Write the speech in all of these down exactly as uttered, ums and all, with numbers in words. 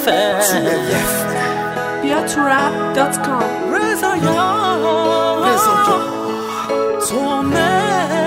بیا تو رپ دات کام. رضا یا رضا یا تومه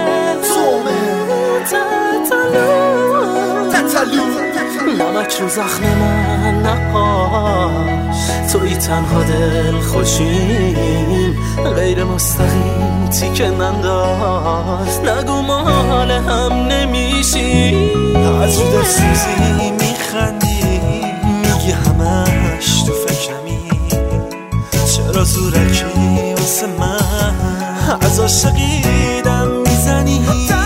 تومه تتلو تتلو نمک رو زخم من نهاش، توی تنها دل خوشیم غیر مستقیم تیکه ننداز، نگو ما حال هم نمیشیم. از رو دل سوزی میخندی میگی همش تو فکرمی، چرا زورکی واسه من از عاشقیدم میزنی؟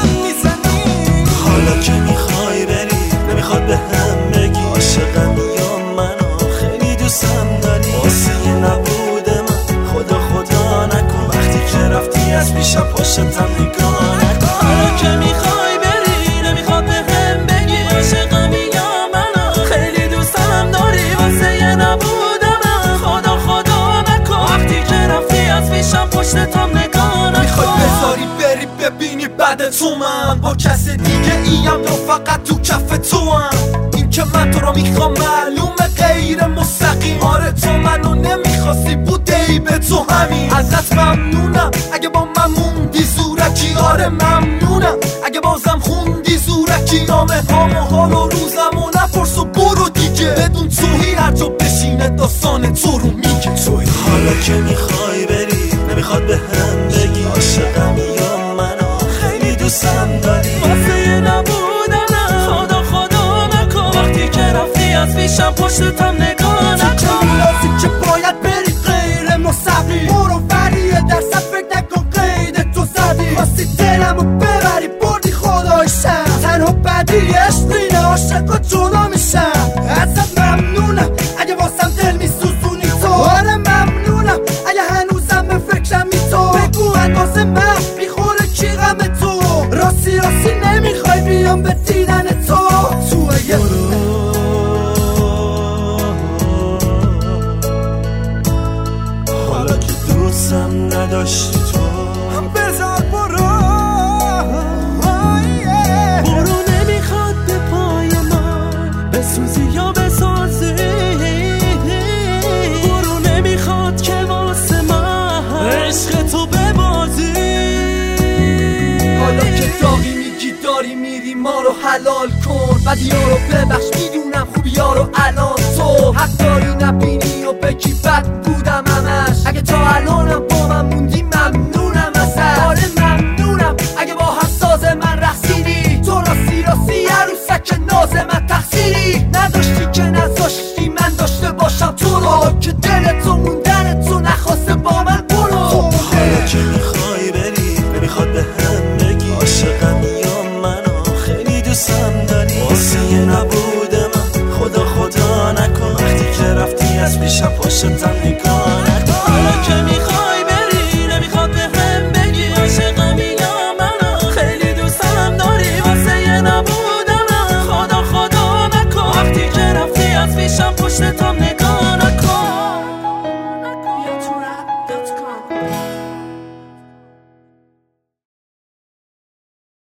حالا که میخوای بری نمیخواد به هم بگی عاشقم یا منو خیلی دوستم داری، واسه نبود من خدا خدا نکن، وقتی که رفتی از پیشم پشتم نگاه نکن. حالا که میخوای بری نمیخواد به هم بگی عاشقم یا منو خیلی دوستم داری، واسه نبود من خدا خدا نکن، وقتی که رفتی از پیشم پشتم نگاه نکن. میخوای بذاری بری ببینی بعد تو من با کس دیگه ایم یا فقط تو کف تو هم؟ این که من تو رو میخوام معلومه غیر مستقیم، آره تو منو نمیخواستی بوده ای به تو همین. ازت ممنونم اگه با من موندی زورکی، آره ممنونم اگه بازم خوندی زورکی، نامه هامو حال و روزمو نپرس و برو دیگه، بدون توهی هر جا بشینه داستان تو رو میگه توی. حالا که میخوای بری نمیخواد به هم بگی عاشقم یا منو خیلی دوستم داری، واسه نبودنم خدا خدا نکن، وقتی که رفتی از پیشم پشتم نگاه نکن. لازی که باید بری غیر مستقیم، برو وریه درصد فکر نکن قید تو زدی، خواستی دلمو ببری بردی خدایشم، تنها بدی عشقینه عاشقا جدا میشم. ازت ممنونم اگه واسم دل میسوزونی تو، آره ممنونم اگه هنوزم به فکرمی تو، بگو اندازه من بیخوره کی غم تو، راستی راستی نمیخوای بیام به دیدن تو تو یه حالا که دوستم نداشتی تو بذار برو برو، نمیخواد به پای من بسوزی یا بسازی، برو نمیخواد که واسه من عشق تو ببازی. حالا که داغی میگی داری میری ما رو حلال کن، بدیا رو ببخش میدونم خوبیا رو الان تو حق داری نبینی و بگی بد بودم همش، اگه تا الانم با من موندی ممنونم ازت، آره ممنونم اگه با هم ساز من رقصیدی، تو راستی راستی عروسک ناز من تقصیری نداشتی که نذاشتی من داشته باشم تو رو، که دل تو موندن تو نخواسته با من برو. حالا که میخوای بری نمیخواد به هم بگی عاشقم یا منو خیلی دوستم داری، واسه نبود من خدا خدا نکن، وقتی که رفتی از پیشم پشتم نگاه